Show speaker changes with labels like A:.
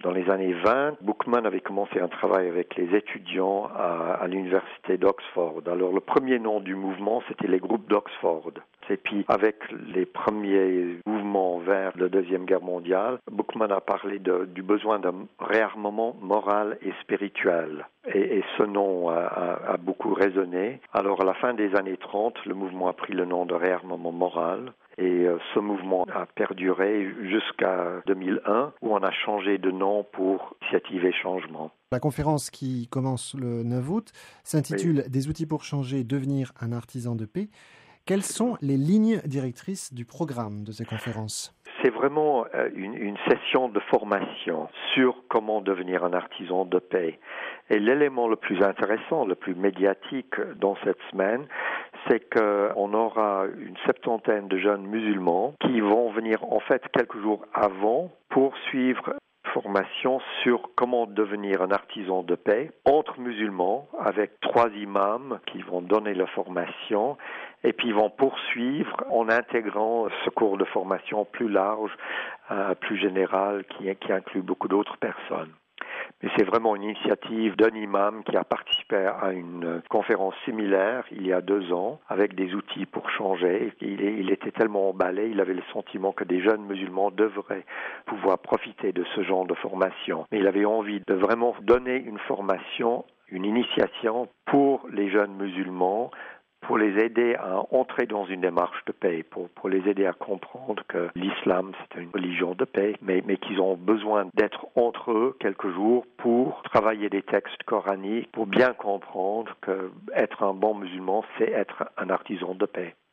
A: Dans les années 20, Bookman avait commencé un travail avec les étudiants à l'université d'Oxford. Alors le premier nom du mouvement, c'était les groupes d'Oxford. Et puis avec les premiers mouvements vers la Deuxième Guerre mondiale, Bookman a parlé du besoin d'un réarmement moral et spirituel. Et ce nom a beaucoup résonné. Alors à la fin des années 30, le mouvement a pris le nom de réarmement moral. Et ce mouvement a perduré jusqu'à 2001, où on a changé de nom pour Initiative et Changement.
B: La conférence qui commence le 9 août s'intitule «
A: Oui.
B: Des outils pour changer, devenir un artisan de paix ». Quelles sont les lignes directrices du programme de ces conférences ?
A: C'est vraiment une session de formation sur comment devenir un artisan de paix. Et l'élément le plus intéressant, le plus médiatique dans cette semaine, c'est qu'on aura une septantaine de jeunes musulmans qui vont venir en fait quelques jours avant pour suivre formation sur comment devenir un artisan de paix entre musulmans avec 3 imams qui vont donner la formation et puis ils vont poursuivre en intégrant ce cours de formation plus large, plus général qui inclut beaucoup d'autres personnes. Mais c'est vraiment une initiative d'un imam qui a participé à une conférence similaire il y a 2 ans avec des outils pour changer. Il était tellement emballé, il avait le sentiment que des jeunes musulmans devraient pouvoir profiter de ce genre de formation. Mais il avait envie de vraiment donner une formation, une initiation pour les jeunes musulmans, pour les aider à entrer dans une démarche de paix, pour les aider à comprendre que l'islam, c'est une religion de paix, mais qu'ils ont besoin d'être entre eux quelques jours pour travailler des textes coraniques, pour bien comprendre que être un bon musulman, c'est être un artisan de paix.